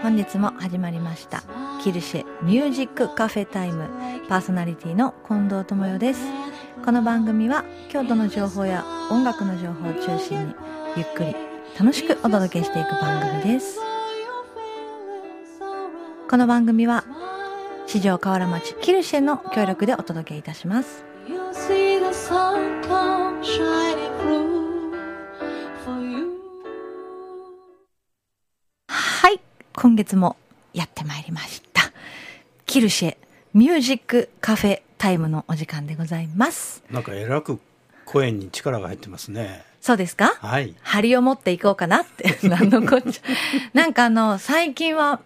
本日も始まりましたキルシェミュージックカフェタイム、パーソナリティの近藤智代です。この番組は京都の情報や音楽の情報を中心にゆっくり楽しくお届けしていく番組です。この番組は四条河原町キルシェの協力でお届けいたします。はい、今月もやってまいりましたキルシェミュージックカフェタイムのお時間でございます。 なんかえらく声に力が入ってますね。 そうですか。 はい。 張りを持っていこうかなって何のこっちゃなんか最近は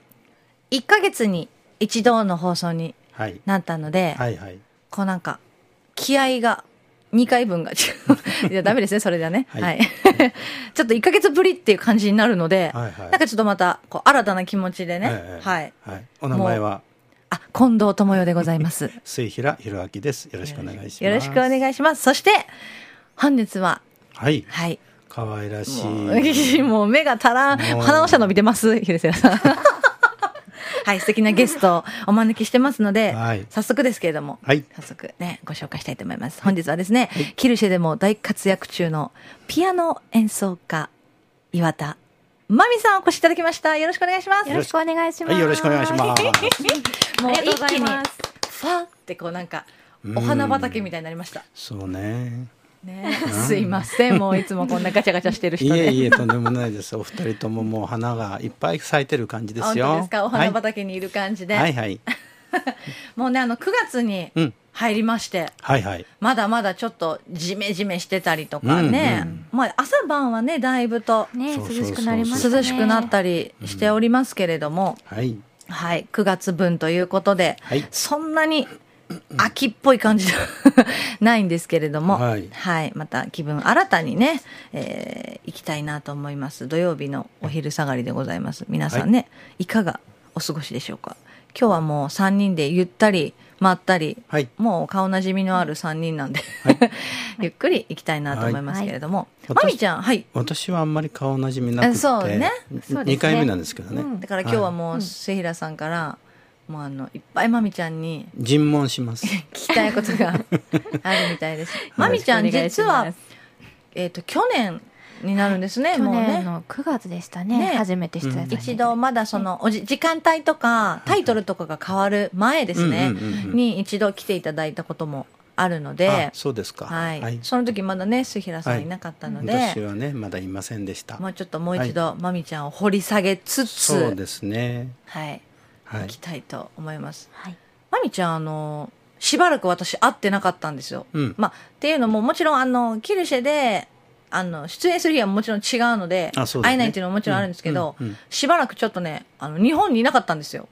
1ヶ月に一度の放送になったので、 はいはい、 こうなんか気合が2回分が違ういやダメですねそれではね、はいはい、ちょっと1ヶ月ぶりっていう感じになるので、はいはい、なんかちょっとまたこう新たな気持ちでね、はいはい、お名前は近藤智代でございます末平弘明です。よろしくお願いします。 よろしくお願いします。そして本日ははい、 はい、 可愛らしいもう目が足らん鼻の下伸びてます広瀬さんはい、素敵なゲストをお招きしてますので、はい、早速ですけれども、はい、早速ねご紹介したいと思います。本日はですね、はい、キルシェでも大活躍中のピアノ演奏家岩田真美さんお越しいただきました。よろしくお願いします。 よろしくお願いします。 はい、よろしくお願いしますもう一気にファってこうなんかお花畑みたいになりました。 そうねね、すいませんもういつもこんなガチャガチャしてる人でいえとんでもないです。お二人とももう花がいっぱい咲いてる感じですよ。 本当ですか。お花畑にいる感じで、 はいはい、 もうね9月に入りまして、はいはい、まだまだちょっとジメジメしてたりとかね、まあ、朝晩はねだいぶと、 ね、涼しくなりますね。 涼しくなったりしておりますけれども、はいはい、9月分ということで、はい、そんなに秋っぽい感じじゃないんですけれども、はいはい、また気分新たにね、行きたいなと思います。土曜日のお昼下がりでございます。皆さんね、はい、いかがお過ごしでしょうか。今日はもう3人でゆったりまったり、はい、もう顔なじみのある3人なんで、はい、ゆっくり行きたいなと思いますけれども、はい、まみちゃん、はい、 私はあんまり顔なじみなくて、 そうね、 2回目なんですけどね、 だから今日はもう瀬平さんから、もういっぱいまみちゃんに尋問します聞きたいことがあるみたいです。まみちゃん実は、去年になるんですね。 去年の9月でしたね、初めて出演、 一度まだその時間帯とかタイトルとかが変わる前ですね、に一度来ていただいたこともあるので、 そうですか、 はいはい、その時まだね須平さんいなかったので、 私はねまだいませんでした。 もうちょっともう一度、まみちゃんを掘り下げつつ、 そうですね、 はい行きたいと思います。はい、まみちゃんしばらく私会ってなかったんですよ。まあ、っていうのももちろんキルシェで出演する日はもちろん違うので、会えないっていうのももちろんあるんですけど、しばらくちょっとね日本にいなかったんですよ。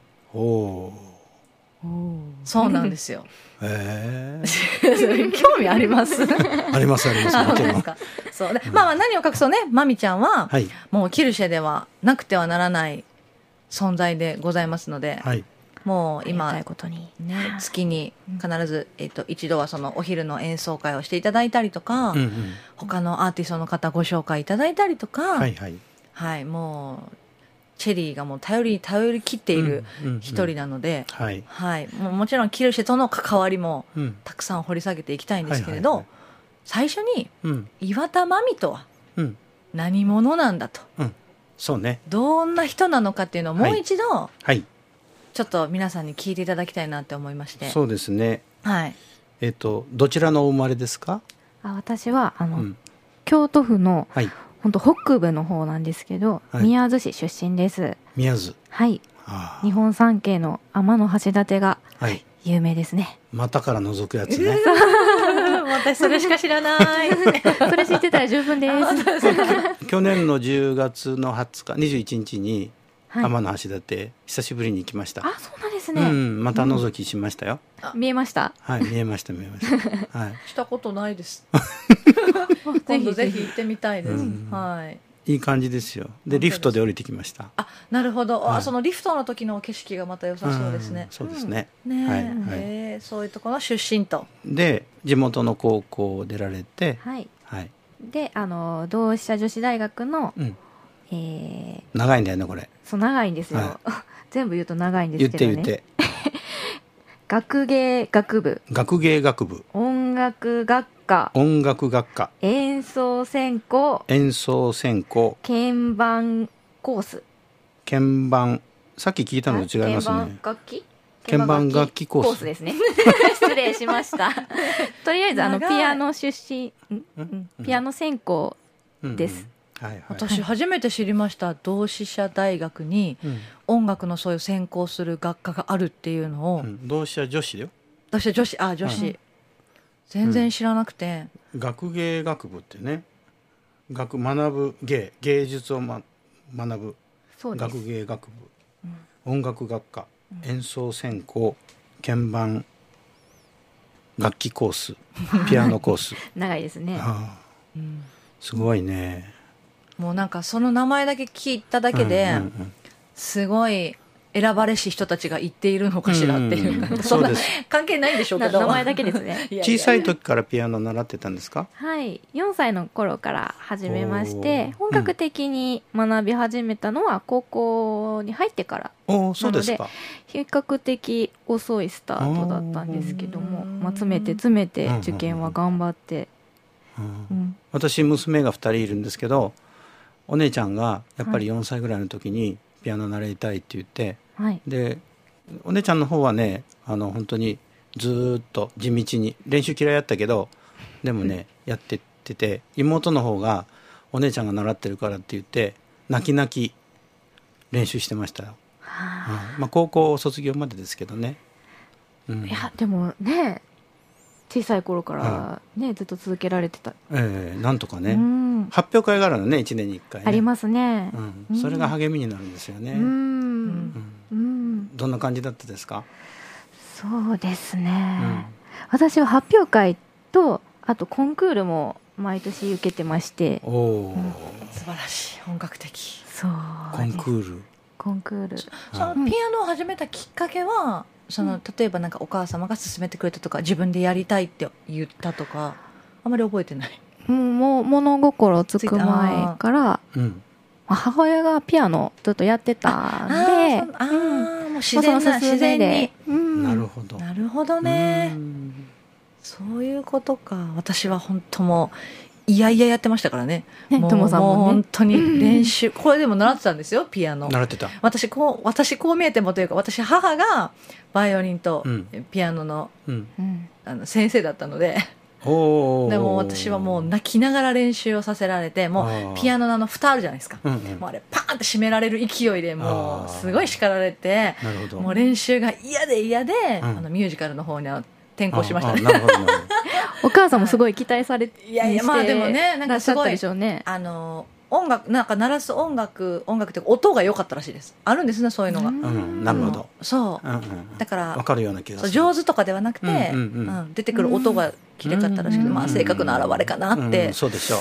そうなんですよ。興味ありますありますあります。もちろんそうで、まあ何を隠そうね、まみちゃんは、はい、もうキルシェではなくてはならない存在でございますので、はい、もう今、月に必ず、一度はそのお昼の演奏会をしていただいたりとか、他のアーティストの方ご紹介いただいたりとか、はいはいはい、もうチェリーがもう頼り切っている一人なので、はいはい、もちろんキルシェとの関わりもたくさん掘り下げていきたいんですけれど、最初に、岩田真美とは何者なんだと、 そうね、 どんな人なのかっていうのをもう一度、はい、ちょっと皆さんに聞いていただきたいなって思いまして。 そうですね、 はい、 どちらのお生まれですか。 私は京都府の、はい、本当北部の方なんですけど、はい、宮津市出身です。 宮津、 はい、日本三景の天橋立が有名ですね。 股から覗くやつね私それしか知らないそれ知ってたら十分です去年の10月の20日21日に天橋立久しぶりに行きました。 あ、そうなんですね、 また覗きしましたよ。 見えました。 はい、見えましたはい、 したことないです今度ぜひ行ってみたいです。はい、 いい感じですよ。でリフトで降りてきました。 あ、なるほど、そのリフトの時の景色がまた良さそうですね。 そうですね、 はい、そういうところの出身とで地元の高校を出られて、 はいはい、で同志社女子大学の長いんだよねこれ。 そう長いんですよ、はい、全部言うと長いんですけどね。 言って学芸学部、 学芸学部、 音楽学科、 音楽学科、 演奏専攻、 演奏専攻、 鍵盤コース、 鍵盤、さっき聞いたのと違いますね。鍵盤楽器コースですね失礼しましたとりあえずピアノ出身、ピアノ専攻です、 はいはい、私初めて知りました。同志社大学に音楽のそういう専攻する学科があるっていうのを、 同志社女子だよ。 同志社女子、あ、女子、全然知らなくて、 学芸学部ってね、学ぶ芸術を、学ぶ学芸学部、音楽学科、演奏専攻、鍵盤楽器コース、ピアノコース長いですね、 すごいね。 もうなんかその名前だけ聞いただけで、すごい選ばれし人たちが言っているのかしらっていうか、そんな関係ないんでしょうけど名前だけですね小さい時からピアノ習ってたんですか？ はい、4歳の頃から始めまして、本格的に学び始めたのは高校に入ってからなので、比較的遅いスタートだったんですけども、詰めて受験は頑張って、 私娘が2人いるんですけど、お姉ちゃんがやっぱり4歳ぐらいの時にピアノ習いたいって言って、はい、でお姉ちゃんの方はね、本当にずっと地道に練習嫌いやったけどでもね、やってってて、妹の方がお姉ちゃんが習ってるからって言って泣き泣き練習してましたよ、高校卒業までですけどね、 いやでもね小さい頃からね、ずっと続けられてた、 なんとかね、発表会があるのね、1年に1回ね、 ありますね、 それが励みになるんですよね。どんな感じだったですか？ そうですね、私は発表会とあとコンクールも毎年受けてまして、 素晴らしい、本格的。 そうコンクール、 そのピアノを始めたきっかけは、例えばなんかお母様が勧めてくれたとか、自分でやりたいって言ったとか、あまり覚えてない。 もう物心つく前から、母親がピアノずっとやってたんで、もう自然に、 なるほど、 なるほどね、そういうことか。私は本当もういやいややってましたからね。もう本当に練習、これでも習ってたんですよ、ピアノ。 習ってた。 私こう見えてもというか、私母がバイオリンとピアノの、先生だったので、でも私はもう泣きながら練習をさせられて、もうピアノの蓋あるじゃないですか、もうあれパーンって閉められる勢いでもうすごい叱られて、もう練習が嫌で、ミュージカルの方には転校しましたね。 お母さんもすごい期待されてまあでもね、なんかすごいでしょうね。 音楽なんか鳴らす音楽っていうか音が良かったらしいです。あるんですね、そういうのが。 なるほど。 そう。だから分かるような気がする。 上手とかではなくて、出てくる音がきれかったらしくて、まあ性格の表れかなって。 そうでしょう。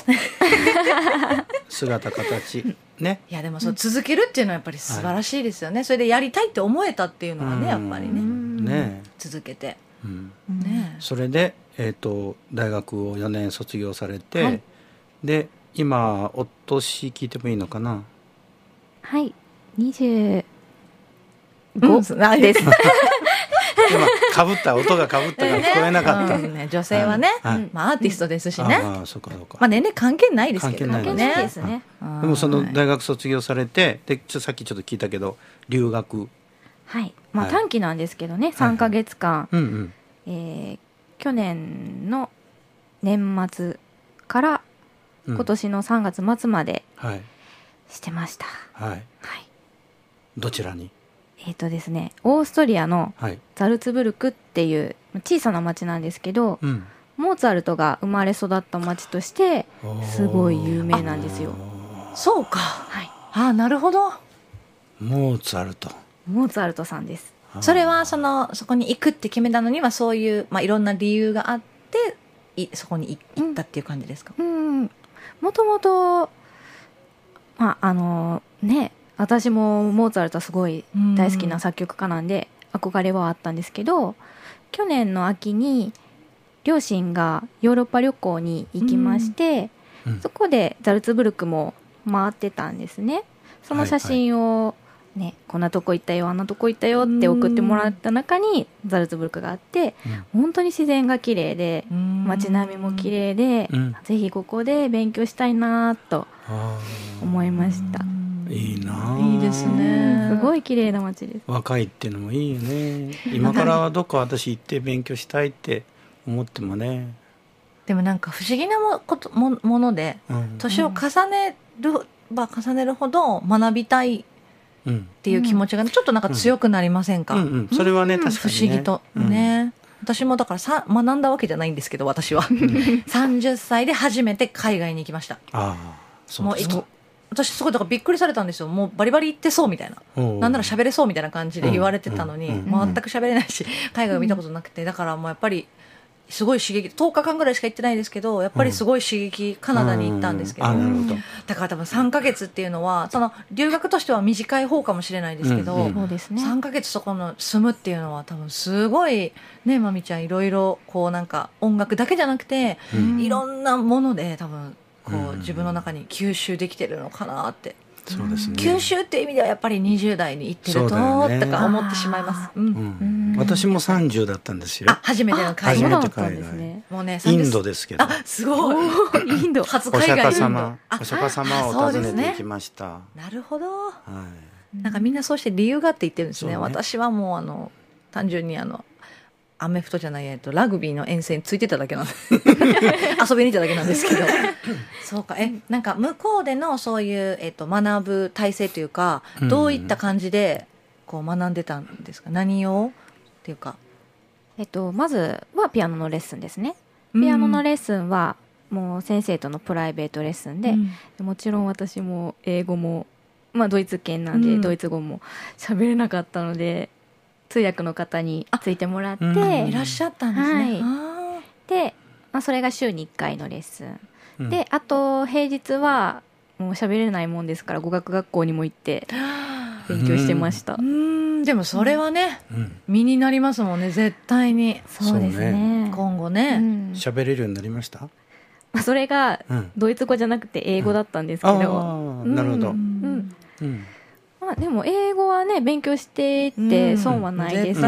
姿形ね。 いやでもそう続けるっていうのはやっぱり素晴らしいですよね。それでやりたいって思えたっていうのはね、やっぱりね。続けて。 それで大学を4年卒業されて、で今お年聞いてもいいのかな？ はい、25 です。 今音がかぶったから聞こえなかった。 女性はね、アーティストですしね。年齢関係ないですけどね。 関係ないですね。 でもその大学卒業されて、でさっきちょっと聞いたけど留学。 はい、短期なんですけどね、3ヶ月間、去年の年末から今年の3月末までしてました。 どちらに？ ですね、オーストリアのザルツブルクっていう小さな町なんですけど、モーツァルトが生まれ育った町としてすごい有名なんですよ。 そうか。なるほど。 モーツァルトさんです。 それはそこに行くって決めたのにはそういう、いろんな理由があってそこに行ったっていう感じですか？ もともと私もモーツァルトはすごい大好きな作曲家なんで憧れはあったんですけど、去年の秋に両親がヨーロッパ旅行に行きまして、そこでザルツブルクも回ってたんですね。その写真を、ね、こんなとこ行ったよあんなとこ行ったよって送ってもらった中にザルツブルクがあって、本当に自然が綺麗で街並みも綺麗で、ぜひここで勉強したいなと思いました。 いいな。 いいですね。 すごい綺麗な街です。 若いっていうのもいいよね。今からどっか私行って勉強したいって思ってもね。 でもなんか不思議なもので、年を重ねる重ねるほど学びたいっていう気持ちがちょっとなんか強くなりませんか？ それはね、確かにね。 不思議とね。私もだから学んだわけじゃないんですけど、私は30歳で初めて海外に行きました。そうですか。私すごいだからびっくりされたんですよ。もうバリバリ行ってそうみたいな、なんなら喋れそうみたいな感じで言われてたのに、全く喋れないし、海外を見たことなくて、だからもうやっぱりすごい刺激、10日間ぐらいしか行ってないですけど、やっぱりすごい刺激、カナダに行ったんですけど、だから多分3ヶ月っていうのはその留学としては短い方かもしれないですけど、3ヶ月そこの住むっていうのは多分すごいね、まみちゃんいろいろこうなんか音楽だけじゃなくて、いろんなもので多分こう自分の中に吸収できてるのかなって。 そうですね、 吸収っていう意味ではやっぱり20代に行ってると、とか思ってしまいます。 私も30だったんですよ。 初めての海外。 初めて海外。もうね、インドですけど。 すごい。インド初海外。 お釈迦様を訪ねていきました。 なるほど。なんかみんなそうして理由があって言ってるんですね。私はもう単純にアメフトじゃないラグビーの遠征についてただけなんで遊びに行っただけなんですけどそうか。なんか向こうでのそういう、学ぶ体制というか、どういった感じでこう学んでたんですか？何をっていうか、 まずはピアノのレッスンですね。ピアノのレッスンはもう先生とのプライベートレッスンで、もちろん私も英語も、ドイツ圏なんで、ドイツ語も喋れなかったので通訳の方についてもらって、 いらっしゃったんですね。 で、それが週に1回のレッスン、であと平日はもう喋れないもんですから語学学校にも行って勉強してました。 でもそれはね、身になりますもんね、絶対に。 そうですね。 今後ね喋れるようになりました？ それがドイツ語じゃなくて英語だったんですけど、 なるほど。 でも英語はね勉強していって損はないですし、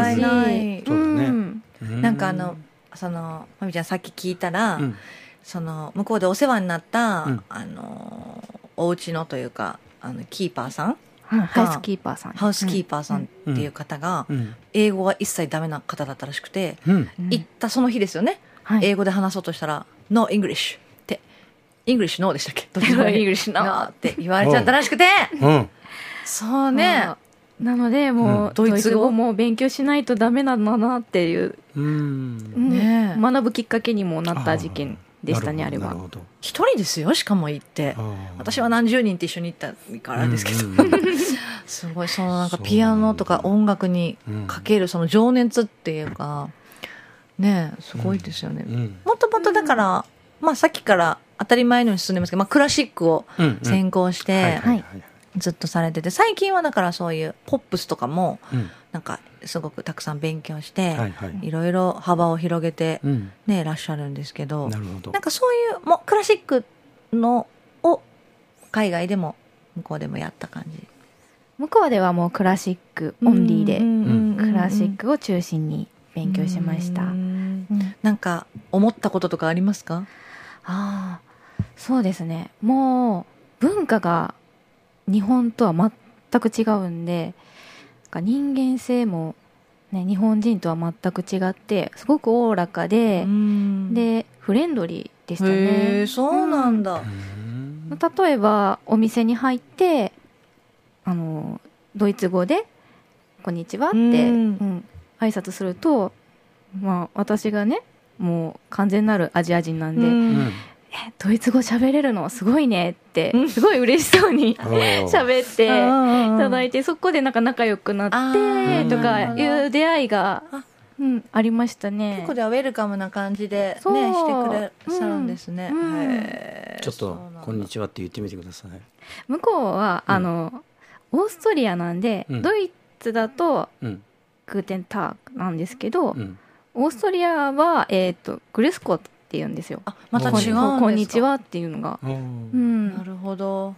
なんかそのまみちゃんさっき聞いたら、その向こうでお世話になった、お家のというかキーパーさん、 ハウスキーパーさんっていう方が、英語が一切ダメな方だったらしくて、行ったその日ですよね、英語で話そうとしたら No English ってEnglish No でしたっけ？ English No って言われちゃったらしくて、そうね。 なのでもうドイツ語も勉強しないとダメなんだなっていう、学ぶきっかけにもなった事件でしたね。あれは一人ですよ、しかも行って、私は何十人って一緒に行ったからですけど、すごいそのなんかピアノとか音楽にかけるその情熱っていうかね、すごいですよね。もともとだからさっきから当たり前のように進んでますけど、クラシックを専攻してずっとされてて、最近はだからそういうポップスとかもなんかすごくたくさん勉強して、いろいろ幅を広げてねらっしゃるんですけど、なんかそういうもうクラシックのを海外でも向こうでもやった感じ？ 向こうではもうクラシックオンリーで、クラシックを中心に勉強しました。 なんか思ったこととかありますか？ そうですね、もう文化が日本とは全く違うんで、人間性も、日本人とは全く違ってすごくおおらかで、フレンドリーでしたね。 そうなんだ。 例えばお店に入ってドイツ語でこんにちはって、挨拶すると、私がねもう完全なるアジア人なんで、ドイツ語喋れるのすごいねってすごい嬉しそうに喋っていただいて、そこでなんか仲良くなってとかいう出会いがありましたね。 結構ではウェルカムな感じでねしてくれさるんですね。 ちょっとこんにちはって言ってみてください。 向こうはオーストリアなんで、ドイツだとグーテンタークなんですけど、オーストリアはグレスコって言うんですよ。 また違うんですか？ こんにちはっていうのが。 なるほど。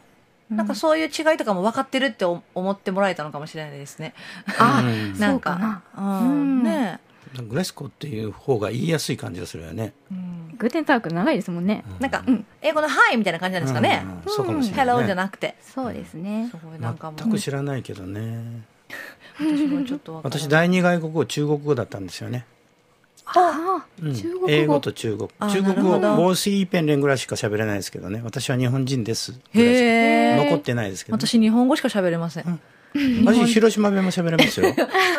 なんかそういう違いとかも分かってるって思ってもらえたのかもしれないですね。 なんかねグレスコっていう方が言いやすい感じがするよね。 グーテンターク長いですもんね。 なんか英語のはいみたいな感じなんですかね。 そうかもしれないね。 Hello じゃなくて。 そうですね。 すごいなんかもう全く知らないけどね。 私もちょっと私第二外国語中国語だったんですよね。 中国語。 英語と中国語もうシーペンレンぐらいしか喋れないですけどね。私は日本人ですぐらいしか残ってないですけど、 私日本語しか喋れません。 私広島弁も喋れますよ。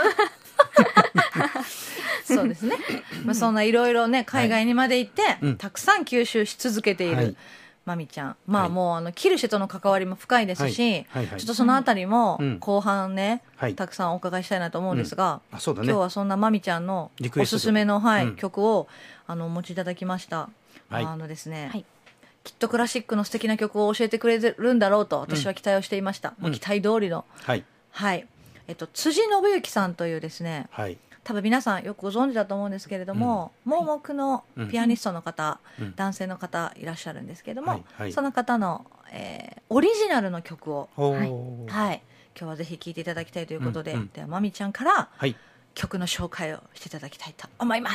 そうですね。そんないろいろね海外にまで行ってたくさん吸収し続けているまみちゃん。もうキルシェとの関わりも深いですし、ちょっとそのあたりも後半ねたくさんお伺いしたいなと思うんですが、今日はそんなまみちゃんのおすすめの曲をお持ちいただきました。ですね、きっとクラシックの素敵な曲を教えてくれるんだろうと私は期待をしていました。期待通りの辻信之さんというですね、多分皆さんよくご存知だと思うんですけれども、盲目のピアニストの方、男性の方いらっしゃるんですけれども、その方の、オリジナルの曲を、今日はぜひ聴いていただきたいということで、ではまみちゃんから曲の紹介をしていただきたいと思います。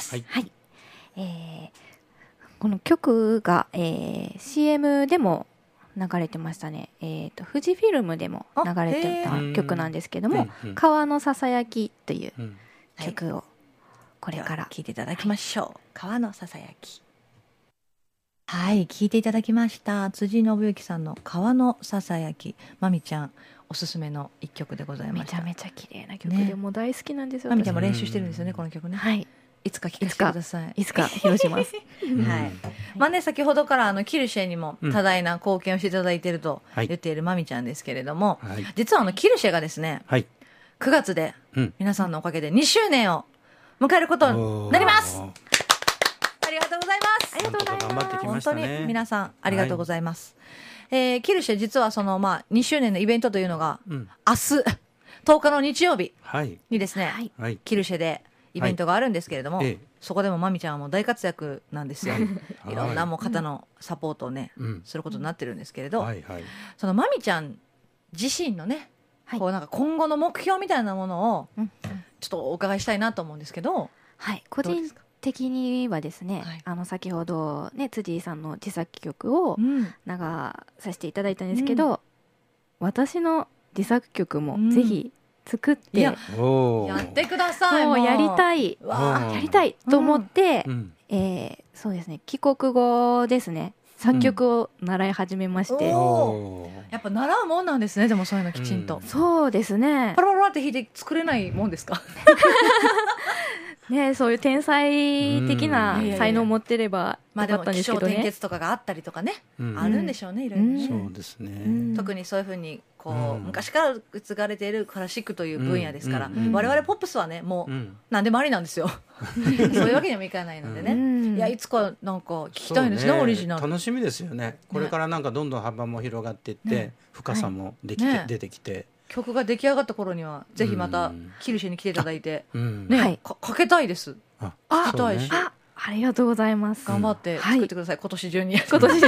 この曲が、CM でも流れてましたね。富士フィルムでも流れてた曲なんですけども、川のささやきという曲をこれから聴いていただきましょう。川のささやき。聴いていただきました辻信之さんの川のささやき。まみちゃんおすすめの一曲でございました。 めちゃめちゃ綺麗な曲でもう大好きなんですよ。 まみちゃんも練習してるんですよねこの曲ね。いつか聴かせてください。 いつか披露します。 先ほどからキルシェにも多大な貢献をしていただいていると言っているまみちゃんですけれども、実はキルシェがですね、9月で皆さんのおかげで2周年を迎えることになります。ありがとうございます。 ありがとうございます。 本当に皆さんありがとうございます。キルシェ実はその2周年のイベントというのが明日10日の日曜日にですね、キルシェでイベントがあるんですけれども、そこでもまみちゃんはもう大活躍なんですよ。いろんなもう方のサポートをね、することになってるんですけれど、そのまみちゃん自身のね、こうなんか今後の目標みたいなものをちょっとお伺いしたいなと思うんですけど、 個人的にはですね、先ほどね辻井さんの自作曲を流させていただいたんですけど、私の自作曲もぜひ作ってやってください。 もうやりたいと思って、そうですね、帰国後ですね作曲を習い始めまして、 やっぱ習うもんなんですね。でもそういうのきちんと、 そうですね、 パラパラって弾いて作れないもんですか？ ね、そういう天才的な才能を持ってればよかったんですけどね。 気象転結とかがあったりとかね、あるんでしょうね、いろいろね。 そうですね。 特にそういうふうに昔から受け継がれているクラシックという分野ですから、我々ポップスはねもう何でもありなんですよ。そういうわけにもいかないのでね。いやいつかなんか聞きたいですね、オリジナル。 楽しみですよね。これからなんかどんどん幅も広がっていって深さも出てきて。 曲が出来上がった頃にはぜひまたキルシェに来ていただいてかけたいです。 聞きたいし、ありがとうございます。 頑張って作ってください、今年中に。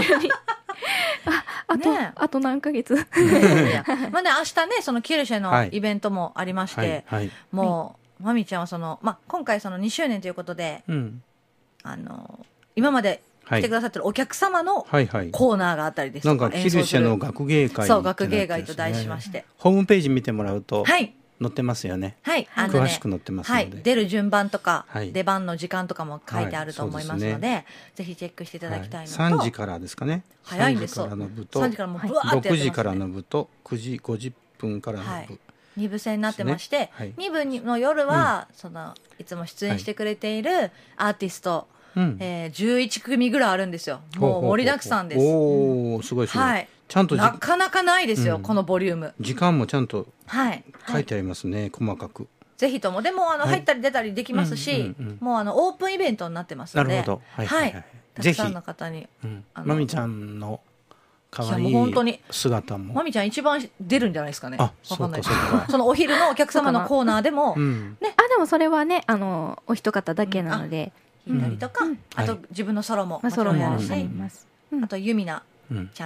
あと何ヶ月。 まあね、明日ねそのキルシェのイベントもありまして、もうまみちゃんはその今回その2周年ということで、今まで来てくださってるお客様のコーナーがあったりですとか、 なんかキルシェの学芸会、 そう学芸会と題しまして、 ホームページ見てもらうと載ってますよね。詳しく載ってますので、 出る順番とか出番の時間とかも書いてあると思いますので、ぜひチェックしていただきたいのと、 3時からですかね。 早いんですよ。3時からもうブワーってやってますね。 6時からの部と9時50分からの部、 2部制になってまして、2部の夜はそのいつも出演してくれているアーティスト11組ぐらいあるんですよ。もう盛りだくさんです。 おー、すごいすごい。ちゃんとなかなかないですよ、このボリューム。 時間もちゃんと書いてありますね、細かく。 ぜひとも。でも入ったり出たりできますし、もうオープンイベントになってますので、 なるほど、 たくさんの方にまみちゃんの可愛い姿も、 まみちゃん一番出るんじゃないですかね。 わかんない。 そのお昼のお客様のコーナーでもでもそれはねお一方だけなので、 弾いたりとか、あと自分のソロもソロもあります。 あとユミナちゃんの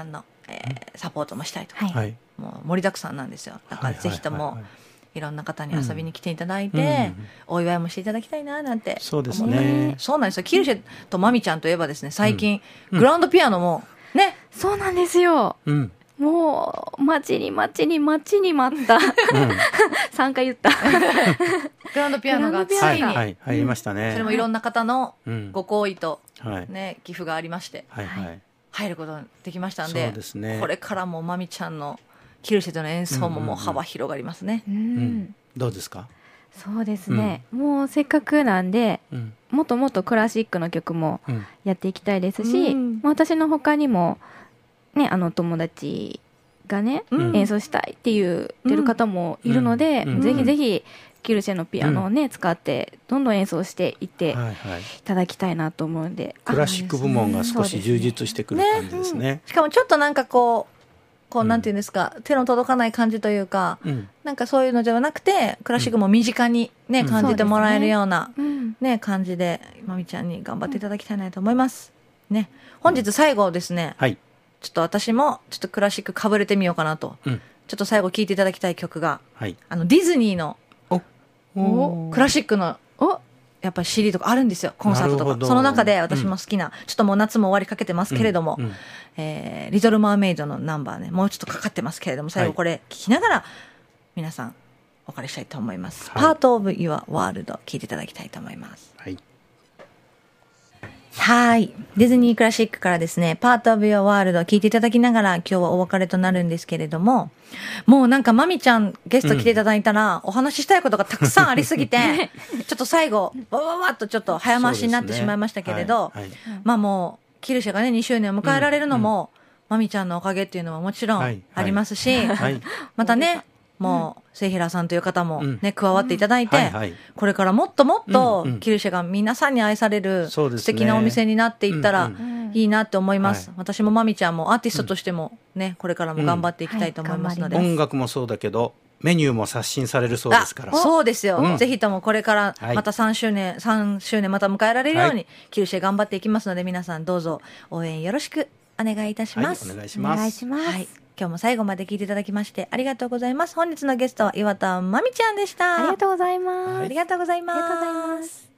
サポートもしたいとか、もう盛りだくさんなんですよ。だからぜひともいろんな方に遊びに来ていただいて、お祝いもしていただきたいななんて。 そうですね。 そうなんですよ。キルシェとマミちゃんといえばですね、最近、グランドピアノもね。 そうなんですよ。もう待ちに待った3回言ったグランドピアノがついに入りましたね。 それもいろんな方のご好意とね、寄付がありまして入ることができましたんで、これからもマミちゃんのキルシェとの演奏ももう幅広がりますね。 どうですか？ そうですね、もうせっかくなんで、もっともっとクラシックの曲もやっていきたいですし、私の他にもね、友達がね、演奏したいって言ってる方もいるので、ぜひぜひキルシェのピアノをね、使ってどんどん演奏していっていただきたいなと思うんで、 クラシック部門が少し充実してくる感じですね。 しかもちょっとなんかこうなんていうんですか、手の届かない感じというか、なんかそういうのではなくてクラシックも身近にね、感じてもらえるようなね、感じでまみちゃんに頑張っていただきたいなと思いますね。本日最後ですね、ちょっと私もちょっとクラシックかぶれてみようかなと、ちょっと最後聴いていただきたい曲が、ディズニーのクラシックのやっぱり CD とかあるんですよ、コンサートとか。その中で私も好きな、ちょっともう夏も終わりかけてますけれども、リトルマーメイドのナンバーね、もうちょっとかかってますけれども、最後これ聴きながら皆さんお借りしたいと思います。Part of Your World 聴いていただきたいと思います。はい。ディズニークラシックからですね、Part of Your World を聴いていただきながら今日はお別れとなるんですけれども、もうなんかまみちゃんゲスト来ていただいたら、お話ししたいことがたくさんありすぎて、ちょっと最後、わわわっとちょっと早回しになってしまいましたけれど、まあもう、キルシェがね、2周年を迎えられるのも、まみちゃんのおかげっていうのはもちろんありますし、またね、もう末平さんという方もね、加わっていただいて、これからもっともっとキルシェが皆さんに愛される素敵なお店になっていったらいいなって思います。私もまみちゃんもアーティストとしてもね、これからも頑張っていきたいと思いますので、 音楽もそうだけどメニューも刷新されるそうですから。 そうですよ、ぜひともこれからまた3周年また迎えられるようにキルシェ頑張っていきますので、皆さんどうぞ応援よろしくお願いいたします。 お願いします。 今日も最後まで聞いていただきましてありがとうございます。本日のゲストは岩田まみちゃんでした。 ありがとうございます。 ありがとうございます。